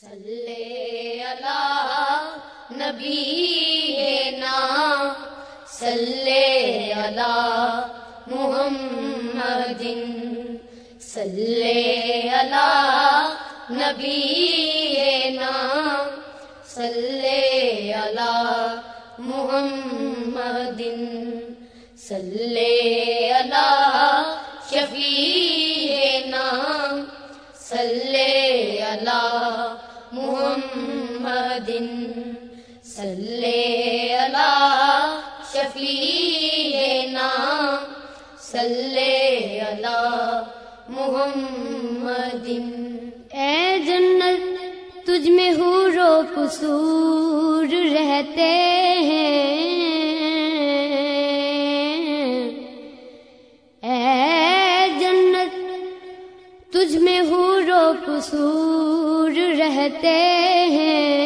صلی علی نبینا صلی علی محمد صلی علی نبینا صلی علی محمد صلی علی شفیعنا صلی علی محمد صلی علی شفیعنا صلی علی محمد۔ اے جنت تجھ میں حور و قصور رہتے ہیں، اے جنت تجھ میں حور و قصور رہتے ہیں،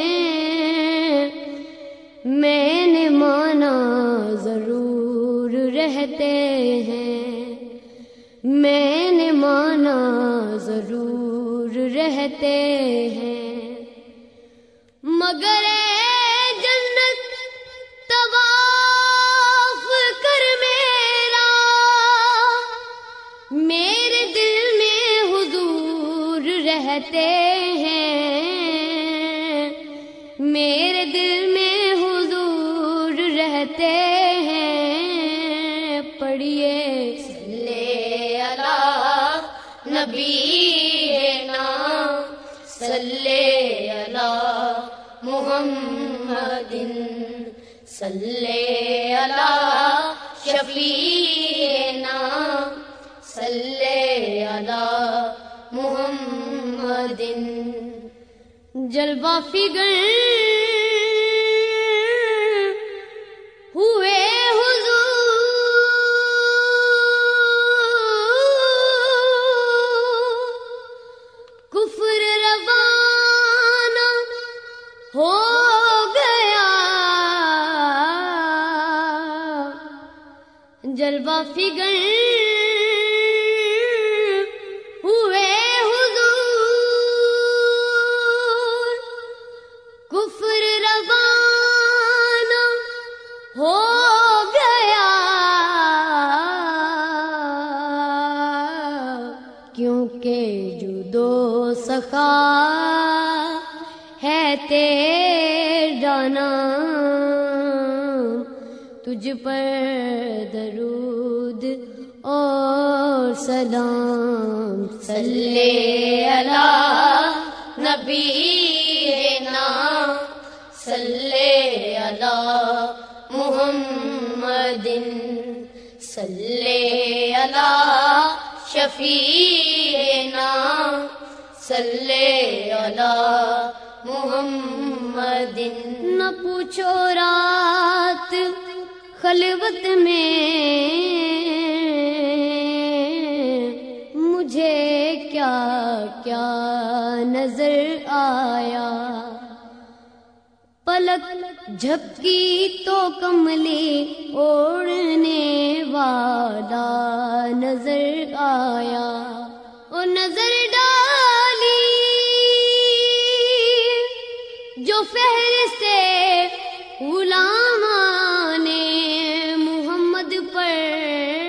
میں نے مانا ضرور رہتے ہیں، میں نے مانا ضرور رہتے ہیں، مگر اے جنت طواف کر میرا، میرے دل میں حضور رہتے ہیں، میرے دل میں حضور رہتے ہیں، پڑھیے صلی علی نبینا صلی علی محمد صلی علی شفیعنا صلی علی محمد۔ جلوہ فگر ہوئے حضور، کفر روانہ ہو گیا، جلوہ فگر ہوئے کفر روانہ ہو گیا، کیونکہ جود و سخا ہے تیرا نام، تجھ پر درود اور سلام، صلی علی نبینا صلی علی محمد صلی علی شفیعنا صلی علی محمد۔ نہ پوچھو رات خلوت میں مجھے کیا کیا نظر آیا، پلک جھپکی تو کملی اوڑھنے والا نظر آیا، او نظر ڈالی جو فہرست غلامان محمد پر،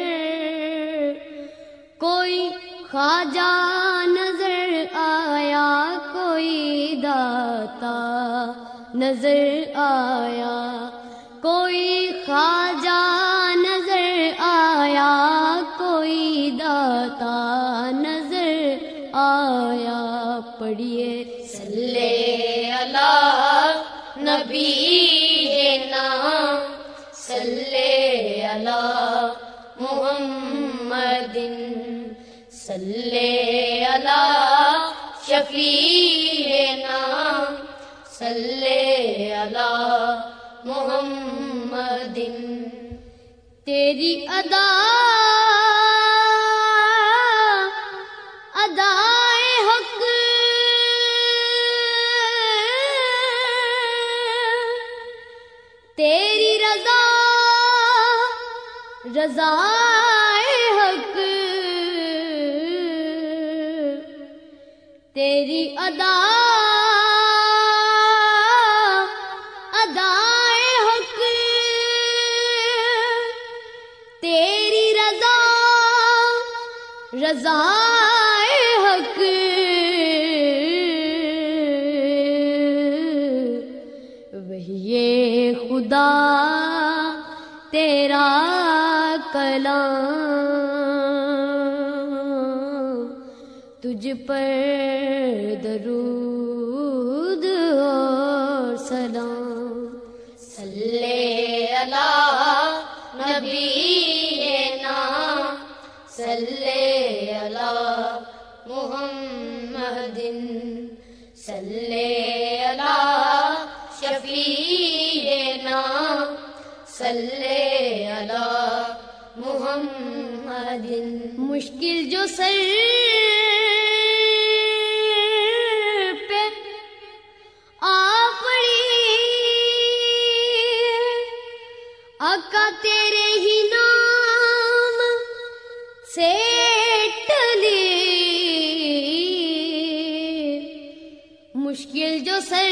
کوئی خواجہ نظر آیا، کوئی داتا نظر آیا، کوئی خواجہ نظر آیا، کوئی داتا نظر آیا، پڑھیے صلی علی نبینا صلی علی محمد صلی علی شفیعنا صلی علی محمد۔ تیری ادا ادائے حق، تیری رضا رضائے حق، تیری ادا ادائے حق تیری رضا رضائے حق وحی خدا تیرا کلام تجھ پر درود اور سلام صلی علی نبینا صلی علی محمد صلی علی شفیعنا صلی علی محمد. مشکل جو سر پہ آ پڑی آقا تیرے ہی نام سے ٹلی مشکل جو سر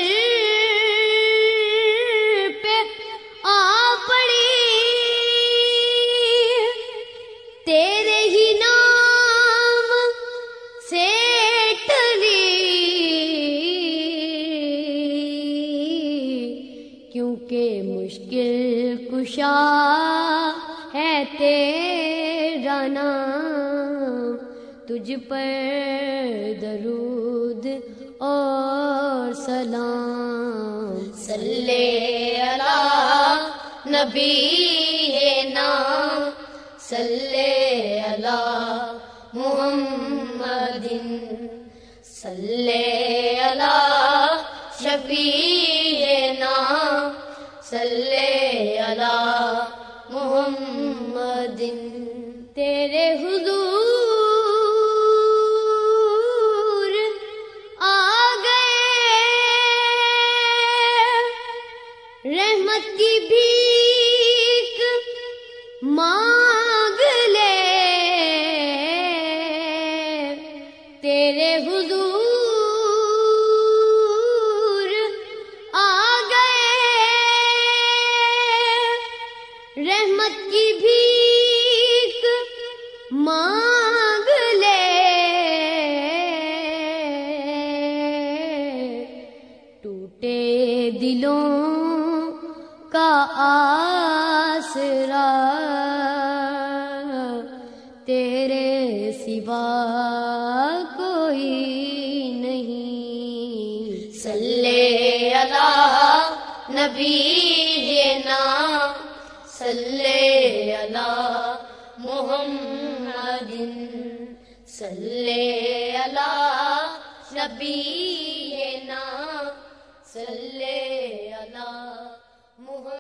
پہ آ پڑی تیرے ہی نام سے ٹلی کیونکہ مشکل کشا ہے تیرا نام تجھ پر درود اور سلام. صلی علی نبینا صلی علی محمد صلی علی شفیعنا صلی علی محمد. تیرے حضور آ گئے رحمت کی بھیک مانگ لے تیرے حضور آ گئے رحمت کی بھیک مانگ لے ٹوٹے دلوں کا آسرا تیرے سوا کوئی نہیں. صلی علی نبینا صلی علی محمد صلی علی نبینا صلی علی محمد.